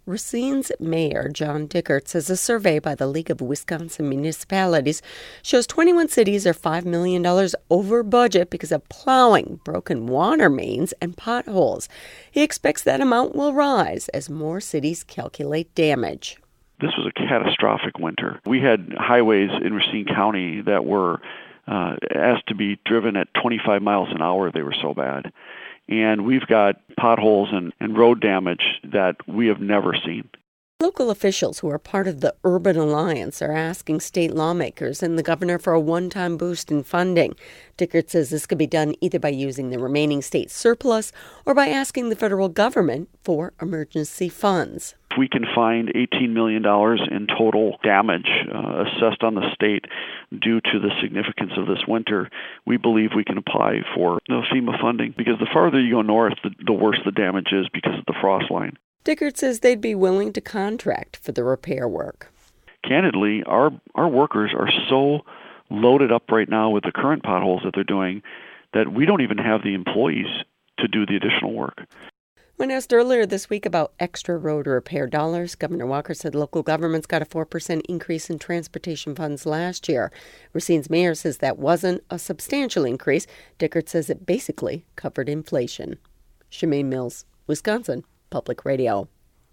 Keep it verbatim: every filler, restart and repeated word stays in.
Racine's mayor, John Dickert, says a survey by the League of Wisconsin Municipalities shows twenty-one cities are five million dollars over budget because of plowing, broken water mains, and potholes. He expects that amount will rise as more cities calculate damage. This was a catastrophic winter. We had highways in Racine County that were uh, asked to be driven at twenty-five miles an hour. They were so bad. And we've got potholes and, and road damage that we have never seen. Local officials who are part of the Urban Alliance are asking state lawmakers and the governor for a one-time boost in funding. Dickert says this could be done either by using the remaining state surplus or by asking the federal government for emergency funds. If we can find eighteen million dollars in total damage uh, assessed on the state due to the significance of this winter, we believe we can apply for the FEMA funding, because the farther you go north, the, the worse the damage is because of the frost line. Dickert says they'd be willing to contract for the repair work. Candidly, our, our workers are so loaded up right now with the current potholes that they're doing that we don't even have the employees to do the additional work. When asked earlier this week about extra road repair dollars, Governor Walker said local governments got a four percent increase in transportation funds last year. Racine's mayor says that wasn't a substantial increase. Dickert says it basically covered inflation. Shemaine Mills, Wisconsin Public Radio.